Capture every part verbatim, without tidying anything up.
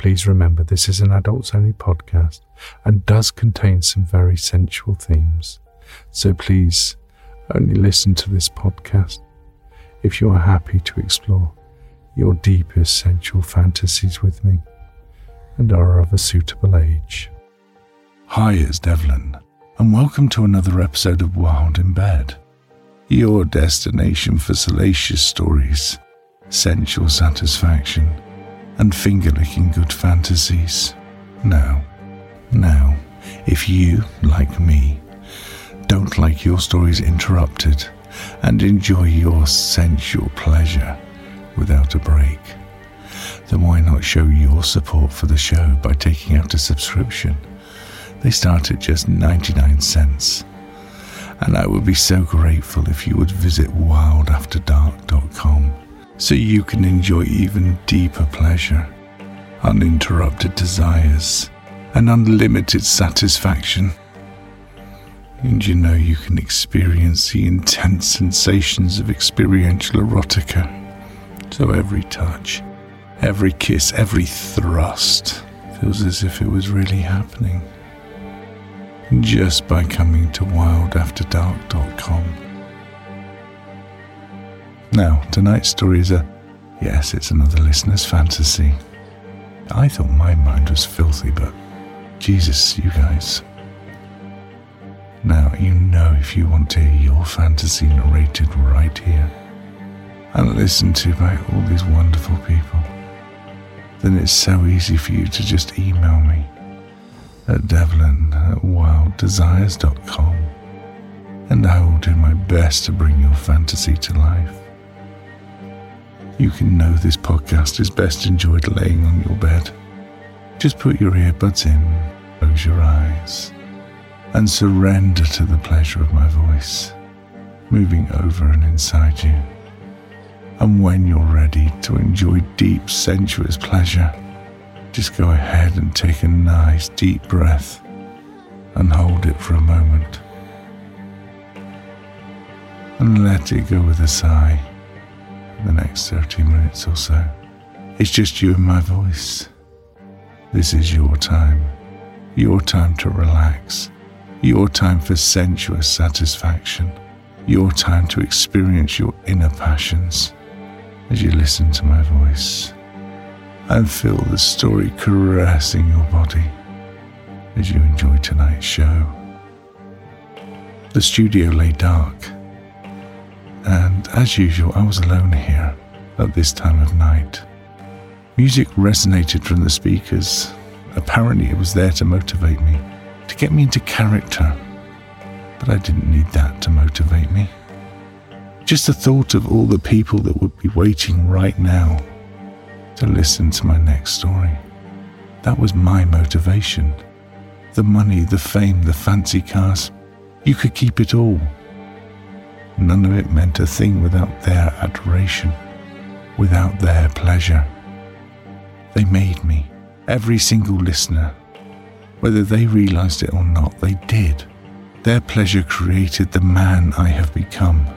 Please remember this is an adults-only podcast and does contain some very sensual themes. So please only listen to this podcast if you are happy to explore your deepest sensual fantasies with me and are of a suitable age. Hi, it's Devlin, and welcome to another episode of Wild in Bed, your destination for salacious stories, sensual satisfaction, and finger-licking good fantasies. Now, now, if you, like me, don't like your stories interrupted and enjoy your sensual pleasure without a break, then why not show your support for the show by taking out a subscription? They start at just ninety-nine cents. And I would be so grateful if you would visit wild after dark dot com so you can enjoy even deeper pleasure, uninterrupted desires, and unlimited satisfaction. And you know you can experience the intense sensations of experiential erotica. So every touch, every kiss, every thrust feels as if it was really happening. Just by coming to wild after dark dot com. Now, tonight's story is a, yes, it's another listener's fantasy. I thought my mind was filthy, but Jesus, you guys. Now, you know if you want to hear your fantasy narrated right here and listened to by all these wonderful people, then it's so easy for you to just email me at devlin at wild desires dot com, and I will do my best to bring your fantasy to life. You can know this podcast is best enjoyed laying on your bed. Just put your earbuds in, close your eyes, and surrender to the pleasure of my voice, moving over and inside you. And when you're ready to enjoy deep, sensuous pleasure, just go ahead and take a nice deep breath and hold it for a moment. And let it go with a sigh for the next thirty minutes or so. It's just you and my voice. This is your time. Your time to relax. Your time for sensuous satisfaction. Your time to experience your inner passions as you listen to my voice and feel the story caressing your body as you enjoy tonight's show. The studio lay dark, and as usual I was alone here at this time of night. Music resonated from the speakers. Apparently it was there to motivate me, to get me into character, but I didn't need that to motivate me. Just the thought of all the people that would be waiting right now to listen to my next story. That was my motivation. The money, the fame, the fancy cars, you could keep it all. None of it meant a thing without their adoration, without their pleasure. They made me, every single listener. Whether they realized it or not, they did. Their pleasure created the man I have become.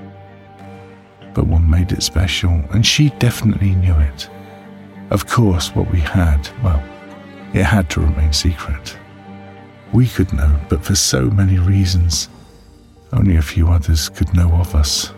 But one made it special, and she definitely knew it. Of course, what we had, well, it had to remain secret. We could know, but for so many reasons, only a few others could know of us.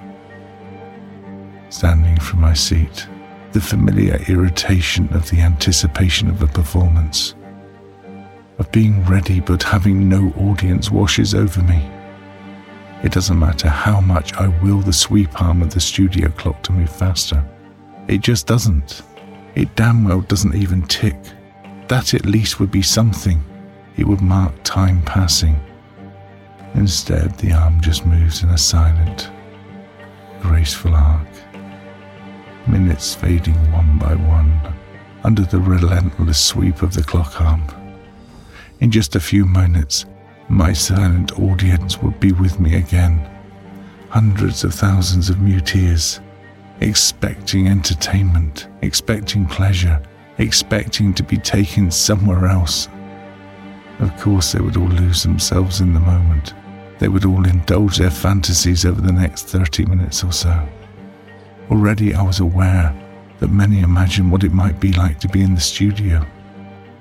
Standing from my seat, the familiar irritation of the anticipation of a performance, of being ready but having no audience washes over me. It doesn't matter how much I will the sweep arm of the studio clock to move faster. It just doesn't. It damn well doesn't even tick. That at least would be something. It would mark time passing. Instead, the arm just moves in a silent, graceful arc. Minutes fading one by one under the relentless sweep of the clock arm. In just a few moments, my silent audience would be with me again. Hundreds of thousands of mute ears, expecting entertainment, expecting pleasure, expecting to be taken somewhere else. Of course, they would all lose themselves in the moment. They would all indulge their fantasies over the next thirty minutes or so. Already I was aware that many imagine what it might be like to be in the studio,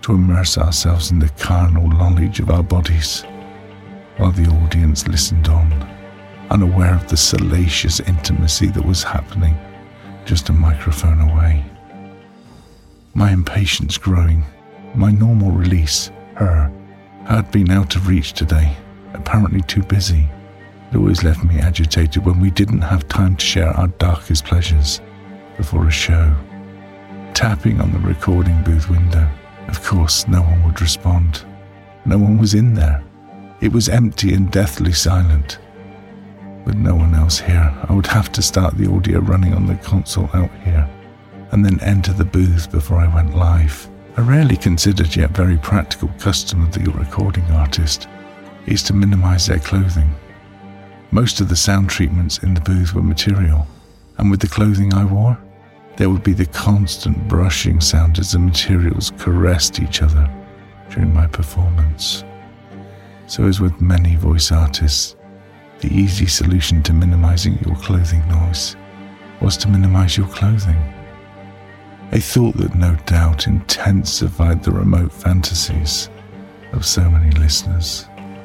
to immerse ourselves in the carnal knowledge of our bodies, while the audience listened on, unaware of the salacious intimacy that was happening just a microphone away. My impatience growing, my normal release, her, had been out of reach today, apparently too busy. It always left me agitated when we didn't have time to share our darkest pleasures before a show. Tapping on the recording booth window, of course no one would respond. No one was in there. It was empty and deathly silent. With no one else here, I would have to start the audio running on the console out here, and then enter the booth before I went live. A rarely considered yet very practical custom of the recording artist is to minimize their clothing. Most of the sound treatments in the booth were material, and with the clothing I wore, there would be the constant brushing sound as the materials caressed each other during my performance. So as with many voice artists, the easy solution to minimizing your clothing noise was to minimize your clothing. A thought that no doubt intensified the remote fantasies of so many listeners.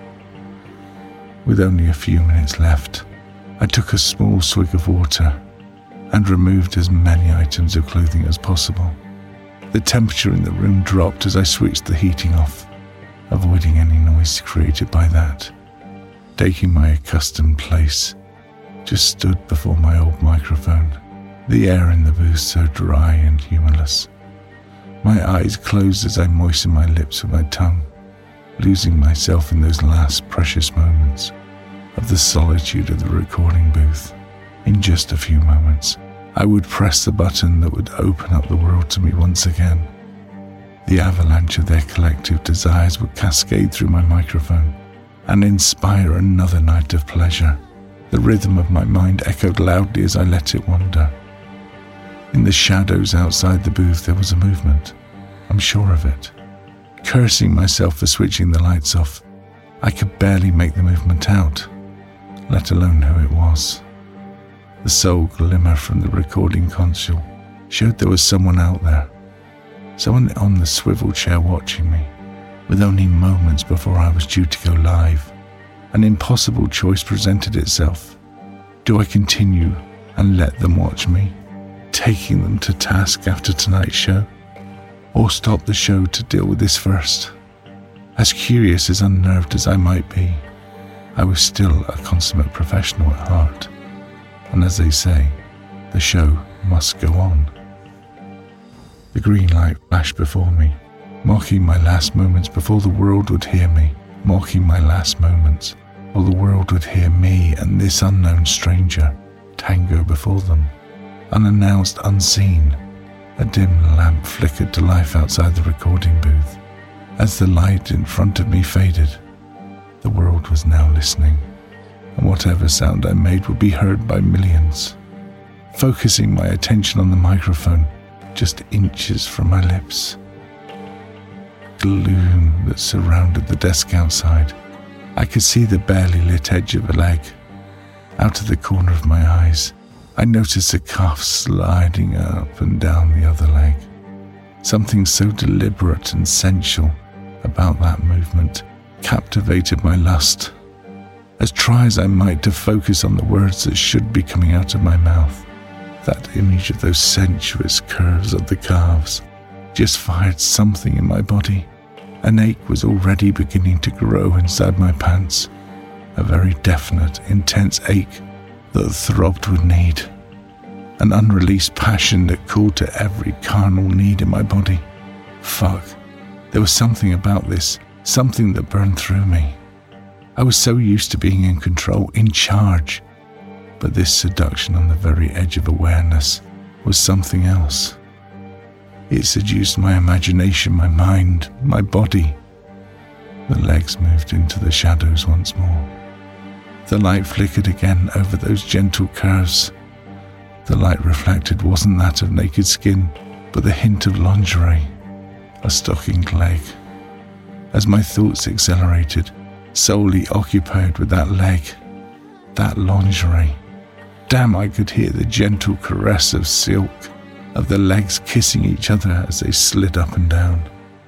With only a few minutes left, I took a small swig of water and removed as many items of clothing as possible. The temperature in the room dropped as I switched the heating off, avoiding any noise created by that. Taking my accustomed place, just stood before my old microphone, the air in the booth so dry and humorless. My eyes closed as I moistened my lips with my tongue, losing myself in those last precious moments of the solitude of the recording booth. In just a few moments, I would press the button that would open up the world to me once again. The avalanche of their collective desires would cascade through my microphone and inspire another night of pleasure. The rhythm of my mind echoed loudly as I let it wander. In the shadows outside the booth there was a movement, I'm sure of it. Cursing myself for switching the lights off, I could barely make the movement out, let alone who it was. The sole glimmer from the recording console showed there was someone out there, someone on the swivel chair watching me. With only moments before I was due to go live, an impossible choice presented itself. Do I continue and let them watch me, taking them to task after tonight's show, or stop the show to deal with this first? As curious as unnerved as I might be, I was still a consummate professional at heart, and as they say, the show must go on. The green light flashed before me, mocking my last moments before the world would hear me, mocking my last moments, or the world would hear me and this unknown stranger tango before them. Unannounced, unseen, a dim lamp flickered to life outside the recording booth. As the light in front of me faded, the world was now listening, and whatever sound I made would be heard by millions. Focusing my attention on the microphone, just inches from my lips. Gloom that surrounded the desk outside. I could see the barely lit edge of a leg. Out of the corner of my eyes, I noticed the cuff sliding up and down the other leg. Something so deliberate and sensual about that movement captivated my lust. As try as I might to focus on the words that should be coming out of my mouth, that image of those sensuous curves of the calves just fired something in my body. An ache was already beginning to grow inside my pants, a very definite, intense ache that throbbed with need, an unreleased passion that called to every carnal need in my body. Fuck, there was something about this, something that burned through me. I was so used to being in control, in charge, but this seduction on the very edge of awareness was something else. It seduced my imagination, my mind, my body. The legs moved into the shadows once more. The light flickered again over those gentle curves. The light reflected wasn't that of naked skin, but the hint of lingerie, a stockinged leg. As my thoughts accelerated, solely occupied with that leg, that lingerie. Damn, I could hear the gentle caress of silk, of the legs kissing each other as they slid up and down.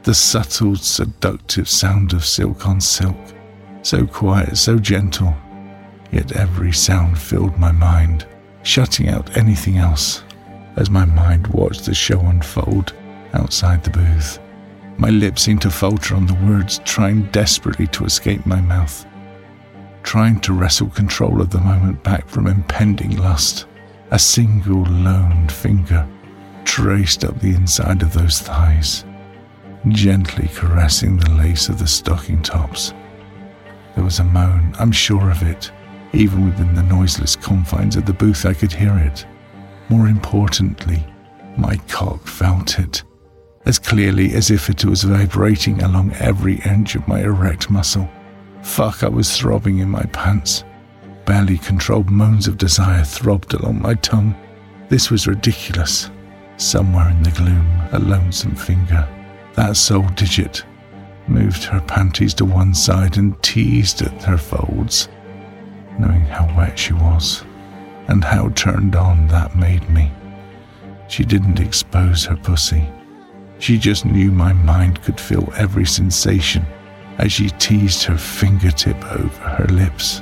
the subtle, seductive sound of silk on silk, so quiet, so gentle, yet every sound filled my mind, shutting out anything else as my mind watched the show unfold outside the booth. My lips seemed to falter on the words, trying desperately to escape my mouth, trying to wrestle control of the moment back from impending lust. A single lone finger traced up the inside of those thighs, gently caressing the lace of the stocking tops. There was a moan, I'm sure of it. Even within the noiseless confines of the booth I could hear it. More importantly, my cock felt it, as clearly as if it was vibrating along every inch of my erect muscle. Fuck, I was throbbing in my pants. Barely controlled moans of desire throbbed along my tongue. This was ridiculous. Somewhere in the gloom, a lonesome finger, that sole digit, moved her panties to one side and teased at her folds, knowing how wet she was and how turned on that made me. She didn't expose her pussy. She just knew my mind could feel every sensation as she teased her fingertip over her lips.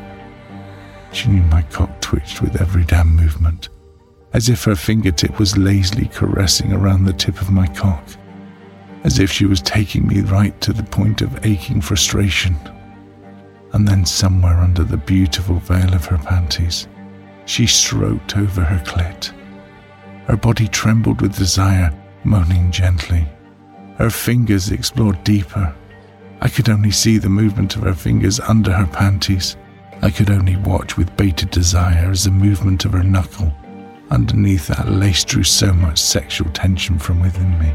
She knew my cock twitched with every damn movement, as if her fingertip was lazily caressing around the tip of my cock, as if she was taking me right to the point of aching frustration. And then somewhere under the beautiful veil of her panties, she stroked over her clit. Her body trembled with desire, moaning gently. Her fingers explored deeper. I could only see the movement of her fingers under her panties. I could only watch with bated desire as the movement of her knuckle underneath that lace drew so much sexual tension from within me.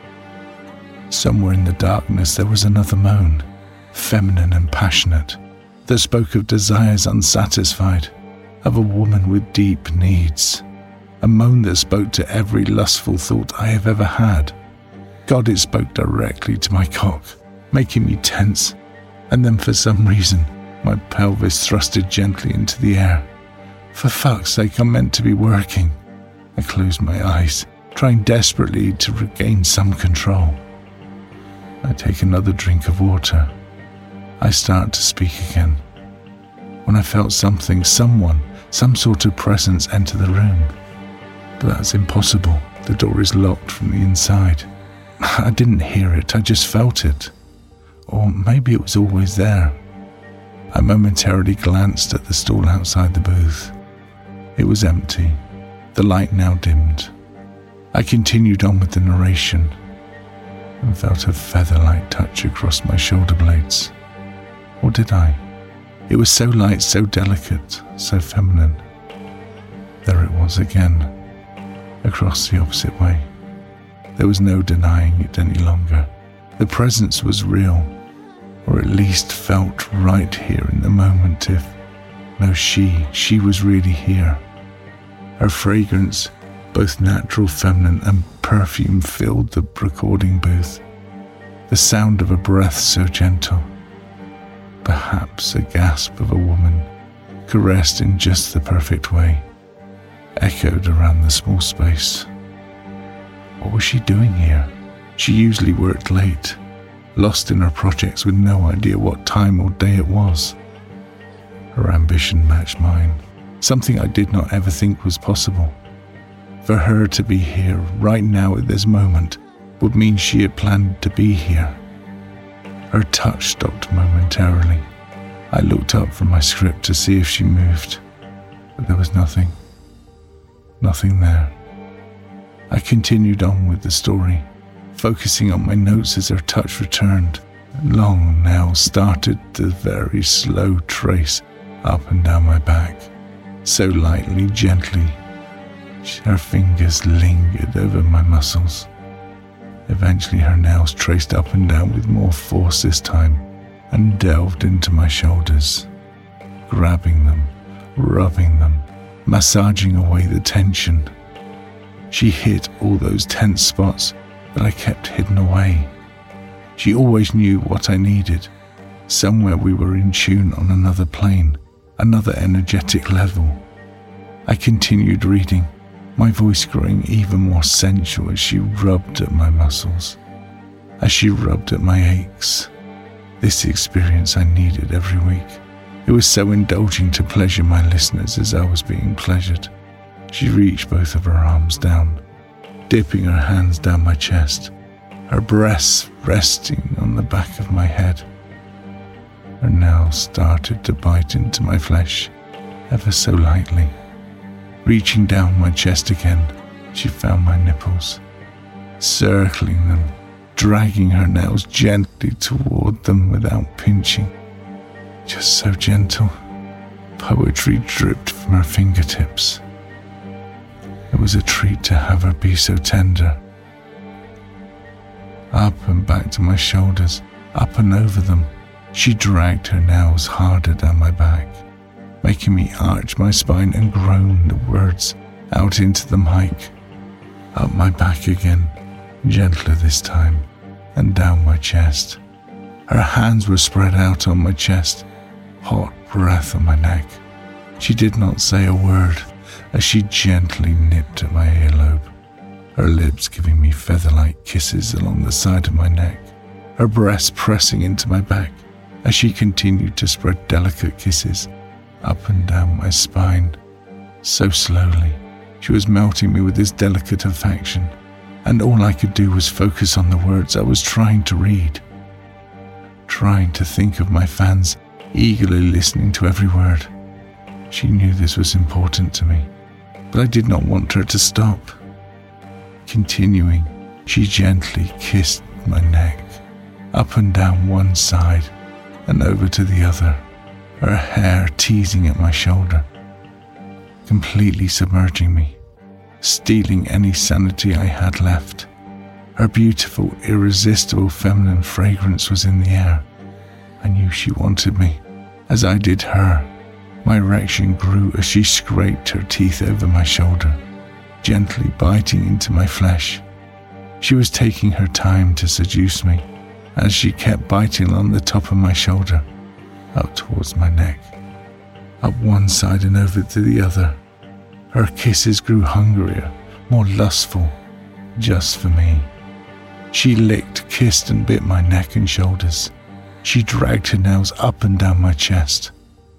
Somewhere in the darkness there was another moan, feminine and passionate, that spoke of desires unsatisfied, of a woman with deep needs. A moan that spoke to every lustful thought I have ever had. God, it spoke directly to my cock, making me tense, and then for some reason, my pelvis thrusted gently into the air. For fuck's sake, I'm meant to be working. I closed my eyes, trying desperately to regain some control. I take another drink of water. I start to speak again, when I felt something, someone, some sort of presence enter the room. But that's impossible. The door is locked from the inside. I didn't hear it, I just felt it. Or maybe it was always there. I momentarily glanced at the stall outside the booth. It was empty, the light now dimmed. I continued on with the narration and felt a feather-like touch across my shoulder blades. Or did I? It was so light, so delicate, so feminine. There it was again, across the opposite way. There was no denying it any longer. The presence was real, or at least felt right here in the moment. If no, she, she was really here. Her fragrance, both natural, feminine, and perfume, filled the recording booth. The sound of a breath so gentle, perhaps a gasp of a woman, caressed in just the perfect way, echoed around the small space. What was she doing here? She usually worked late, lost in her projects with no idea what time or day it was. Her ambition matched mine, something I did not ever think was possible. For her to be here right now at this moment would mean she had planned to be here. Her touch stopped momentarily. I looked up from my script to see if she moved, but there was nothing. Nothing there. I continued on with the story, focusing on my notes as her touch returned. Long nails started the very slow trace up and down my back, so lightly, gently. Her fingers lingered over my muscles. Eventually her nails traced up and down with more force this time and delved into my shoulders, grabbing them, rubbing them, massaging away the tension. She hit all those tense spots that I kept hidden away. She always knew what I needed. Somewhere we were in tune on another plane, another energetic level. I continued reading, my voice growing even more sensual as she rubbed at my muscles. as she rubbed at my aches. This experience I needed every week. It was so indulging to pleasure my listeners as I was being pleasured. She reached both of her arms down, dipping her hands down my chest, her breasts resting on the back of my head. Her nails started to bite into my flesh ever so lightly. Reaching down my chest again, she found my nipples, circling them, dragging her nails gently toward them without pinching. Just so gentle. Poetry dripped from her fingertips. It was a treat to have her be so tender. Up and back to my shoulders, up and over them, she dragged her nails harder down my back, making me arch my spine and groan the words out into the mic. Up my back again, gentler this time, and down my chest. Her hands were spread out on my chest, hot breath on my neck. She did not say a word as she gently nipped at my earlobe, her lips giving me feather-like kisses along the side of my neck, her breast pressing into my back as she continued to spread delicate kisses up and down my spine. So slowly, she was melting me with this delicate affection, and all I could do was focus on the words I was trying to read, trying to think of my fans eagerly listening to every word. She knew this was important to me, but I did not want her to stop. Continuing, she gently kissed my neck, up and down one side and over to the other, her hair teasing at my shoulder, completely submerging me, stealing any sanity I had left. Her beautiful, irresistible feminine fragrance was in the air. I knew she wanted me, as I did her. My erection grew as she scraped her teeth over my shoulder, gently biting into my flesh. She was taking her time to seduce me, as she kept biting on the top of my shoulder, up towards my neck, up one side and over to the other. Her kisses grew hungrier, more lustful, just for me. She licked, kissed and bit my neck and shoulders. She dragged her nails up and down my chest.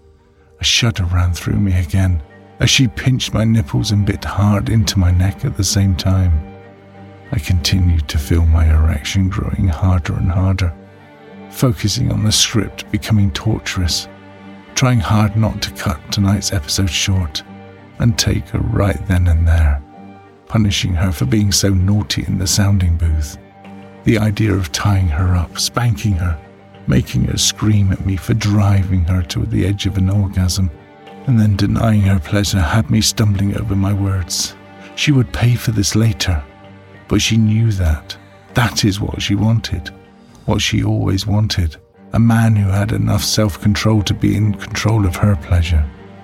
A shudder ran through me again as she pinched my nipples and bit hard into my neck at the same time. I continued to feel my erection growing harder and harder, focusing on the script becoming torturous, trying hard not to cut tonight's episode short and take her right then and there, punishing her for being so naughty in the sounding booth. The idea of tying her up, spanking her, making her scream at me for driving her to the edge of an orgasm, and then denying her pleasure had me stumbling over my words. She would pay for this later, but she knew that. That is what she wanted, what she always wanted, a man who had enough self-control to be in control of her pleasure,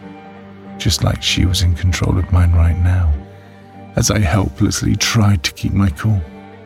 just like she was in control of mine right now, as I helplessly tried to keep my cool.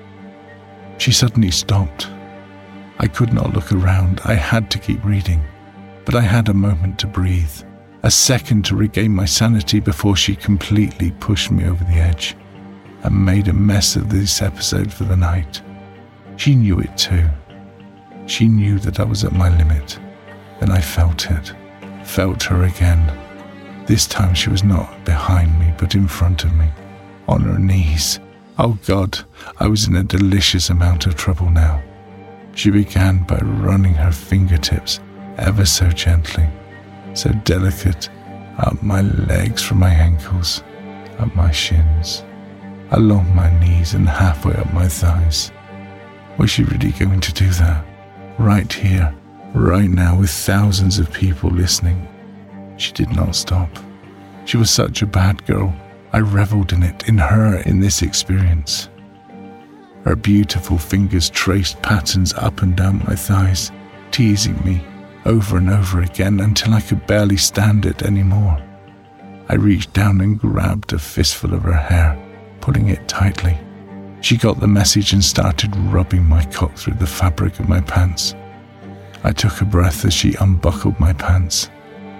She suddenly stopped. I could not look around. I had to keep reading, but I had a moment to breathe, a second to regain my sanity before she completely pushed me over the edge and made a mess of this episode for the night. She knew it too. She knew that I was at my limit. Then I felt it, felt her again. This time she was not behind me, but in front of me, on her knees. Oh God, I was in a delicious amount of trouble now. She began by running her fingertips ever so gently, so delicate, up my legs from my ankles, up my shins, along my knees and halfway up my thighs. Was she really going to do that? Right here, right now, with thousands of people listening. She did not stop. She was such a bad girl. I reveled in it, in her, in this experience. Her beautiful fingers traced patterns up and down my thighs, teasing me over and over again until I could barely stand it anymore. I reached down and grabbed a fistful of her hair, pulling it tightly. She got the message and started rubbing my cock through the fabric of my pants. I took a breath as she unbuckled my pants.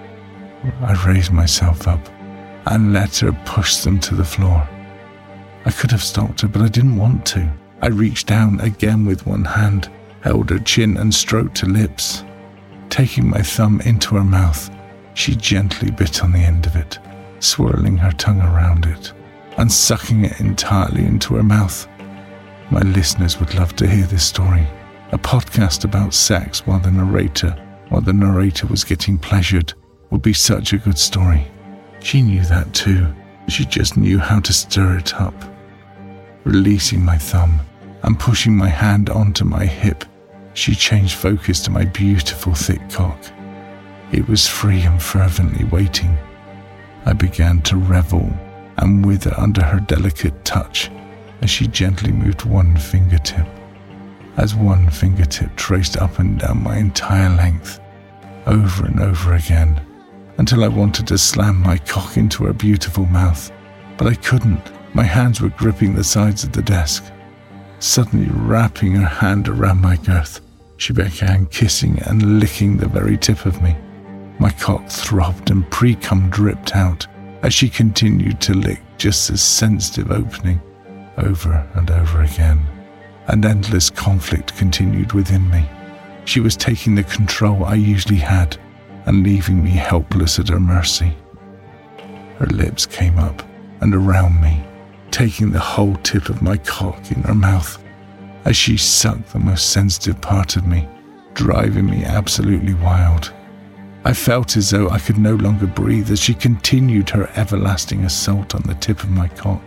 I raised myself up and let her push them to the floor. I could have stopped her, but I didn't want to. I reached down again with one hand, held her chin and stroked her lips. Taking my thumb into her mouth, she gently bit on the end of it, swirling her tongue around it, and sucking it entirely into her mouth. My listeners would love to hear this story, a podcast about sex while the narrator, while the narrator was getting pleasured, would be such a good story. She knew that too. She just knew how to stir it up. Releasing my thumb and pushing my hand onto my hip, she changed focus to my beautiful thick cock. It was free and fervently waiting. I began to revel and wither under her delicate touch as she gently moved one fingertip, as one fingertip traced up and down my entire length, over and over again, until I wanted to slam my cock into her beautiful mouth, but I couldn't. My hands were gripping the sides of the desk. Suddenly wrapping her hand around my girth, she began kissing and licking the very tip of me. My cock throbbed and pre-cum dripped out as she continued to lick just this sensitive opening over and over again. An endless conflict continued within me. She was taking the control I usually had and leaving me helpless at her mercy. Her lips came up and around me, taking the whole tip of my cock in her mouth as she sucked the most sensitive part of me, driving me absolutely wild. I felt as though I could no longer breathe as she continued her everlasting assault on the tip of my cock.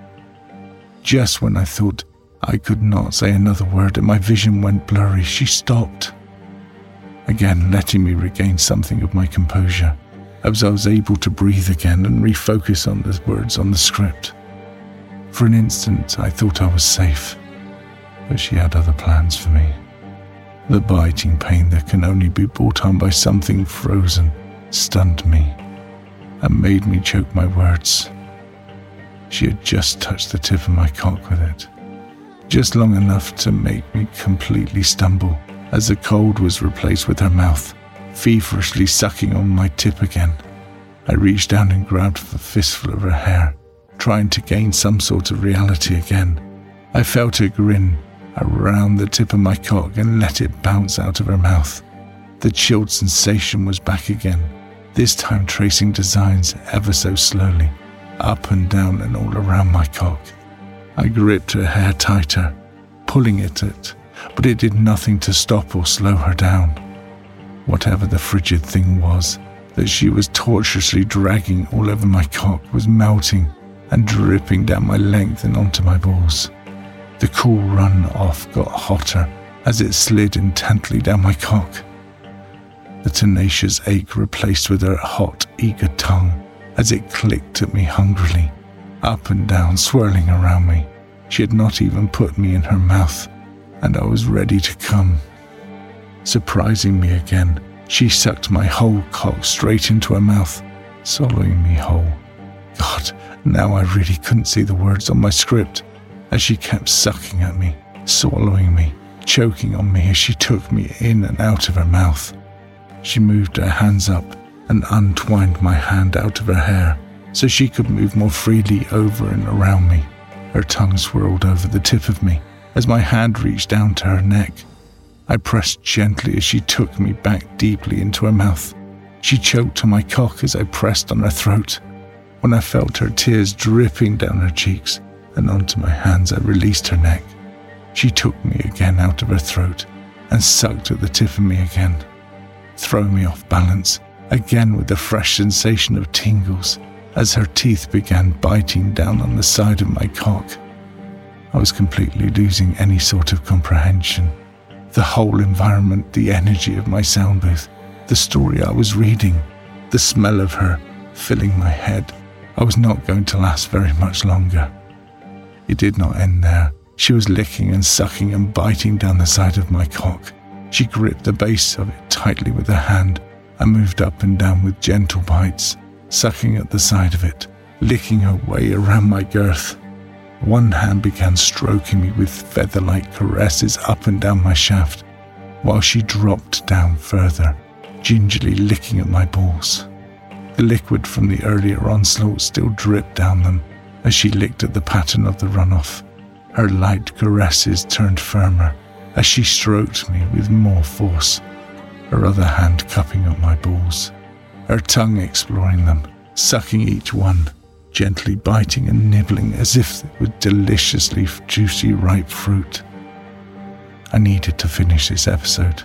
Just when I thought I could not say another word and my vision went blurry, she stopped, again letting me regain something of my composure, as I was able to breathe again and refocus on the words on the script. For an instant, I thought I was safe, but she had other plans for me. The biting pain that can only be brought on by something frozen stunned me and made me choke my words. She had just touched the tip of my cock with it, just long enough to make me completely stumble as the cold was replaced with her mouth, feverishly sucking on my tip again. I reached down and grabbed a fistful of her hair, trying to gain some sort of reality again. I felt her grin around the tip of my cock and let it bounce out of her mouth. The chilled sensation was back again, this time tracing designs ever so slowly, up and down and all around my cock. I gripped her hair tighter, pulling at it, but it did nothing to stop or slow her down. Whatever the frigid thing was that she was tortuously dragging all over my cock was melting and dripping down my length and onto my balls. The cool run off got hotter as it slid intently down my cock. The tenacious ache replaced with her hot, eager tongue as it clicked at me hungrily, up and down, swirling around me. She had not even put me in her mouth, and I was ready to come. Surprising me again, she sucked my whole cock straight into her mouth, swallowing me whole. God, now I really couldn't see the words on my script as she kept sucking at me, swallowing me, choking on me as she took me in and out of her mouth. She moved her hands up and untwined my hand out of her hair so she could move more freely over and around me. Her tongue swirled over the tip of me as my hand reached down to her neck. I pressed gently as she took me back deeply into her mouth. She choked on my cock as I pressed on her throat. When I felt her tears dripping down her cheeks and onto my hands, I released her neck. She took me again out of her throat and sucked at the tip of me again, throwing me off balance, again with the fresh sensation of tingles as her teeth began biting down on the side of my cock. I was completely losing any sort of comprehension. The whole environment, the energy of my sound booth, the story I was reading, the smell of her filling my head. I was not going to last very much longer. It did not end there. She was licking and sucking and biting down the side of my cock. She gripped the base of it tightly with her hand and moved up and down with gentle bites, sucking at the side of it, licking her way around my girth. One hand began stroking me with feather-like caresses up and down my shaft, while she dropped down further, gingerly licking at my balls. The liquid from the earlier onslaught still dripped down them as she licked at the pattern of the runoff, Her light caresses turned firmer as she stroked me with more force, her other hand cupping up my balls, her tongue exploring them, sucking each one, gently biting and nibbling as if they were deliciously juicy ripe fruit. I needed to finish this episode.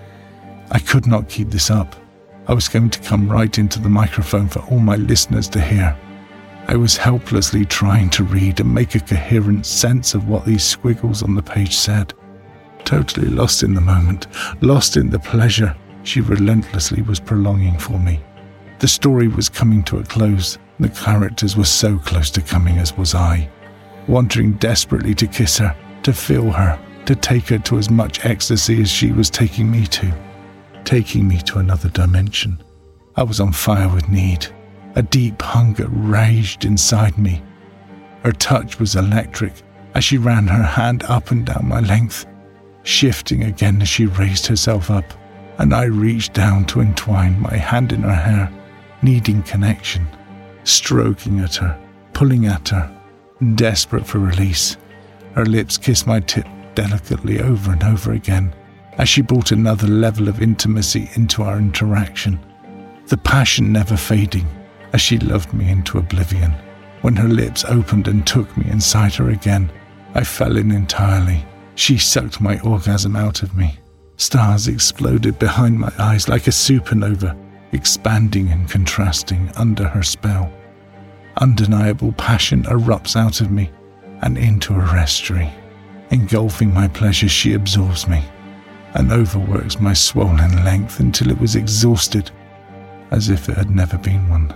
I could not keep this up. I was going to come right into the microphone for all my listeners to hear. I was helplessly trying to read and make a coherent sense of what these squiggles on the page said. Totally lost in the moment, lost in the pleasure she relentlessly was prolonging for me. The story was coming to a close. The characters were so close to coming as was I, wanting desperately to kiss her, to feel her, to take her to as much ecstasy as she was taking me to, taking me to another dimension. I was on fire with need. A deep hunger raged inside me. Her touch was electric as she ran her hand up and down my length, shifting again as she raised herself up, and I reached down to entwine my hand in her hair, needing connection, stroking at her, pulling at her, desperate for release. Her lips kissed my tip delicately over and over again as she brought another level of intimacy into our interaction, the passion never fading as she loved me into oblivion. When her lips opened and took me inside her again, I fell in entirely. She sucked my orgasm out of me. Stars exploded behind my eyes like a supernova, expanding and contrasting under her spell. Undeniable passion erupts out of me and into a estuary. Engulfing my pleasure, she absorbs me and overworks my swollen length until it was exhausted, as if it had never been one.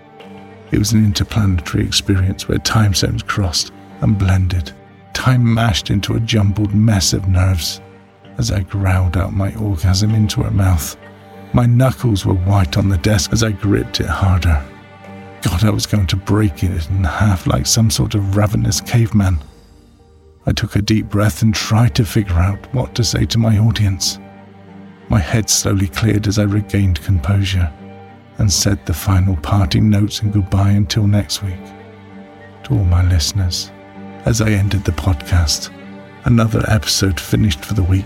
It was an interplanetary experience where time zones crossed and blended, time mashed into a jumbled mess of nerves as I growled out my orgasm into her mouth. My knuckles were white on the desk as I gripped it harder. God, I was going to break it in half like some sort of ravenous caveman. I took a deep breath and tried to figure out what to say to my audience. My head slowly cleared as I regained composure and said the final parting notes and goodbye until next week. To all my listeners, as I ended the podcast, another episode finished for the week.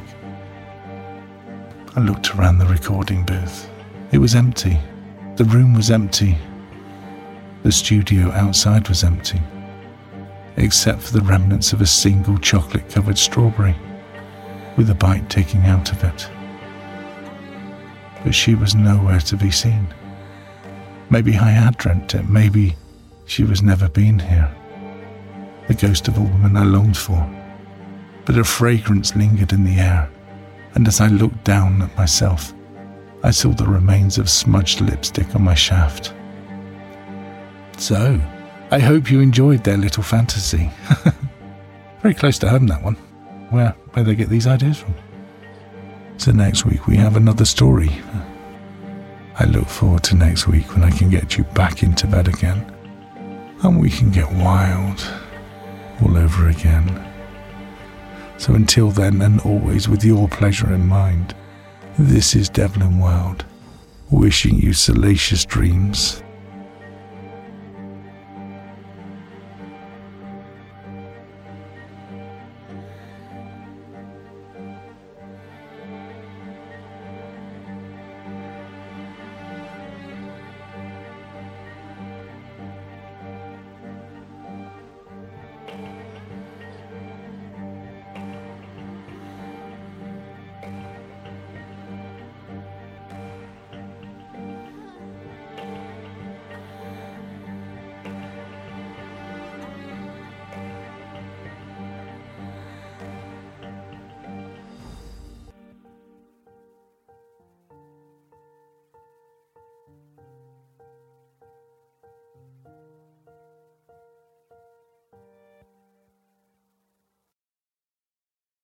I looked around the recording booth. It was empty. The room was empty. The studio outside was empty, except for the remnants of a single chocolate-covered strawberry, with a bite taken out of it. But she was nowhere to be seen. Maybe I had dreamt it. Maybe she was never been here. The ghost of a woman I longed for. But a fragrance lingered in the air, and as I looked down at myself, I saw the remains of smudged lipstick on my shaft. So, I hope you enjoyed their little fantasy. Very close to home, that one. Where, where they get these ideas from. So next week we have another story. I look forward to next week when I can get you back into bed again, and we can get wild all over again. So until then, and always with your pleasure in mind, this is Devlin World, wishing you salacious dreams.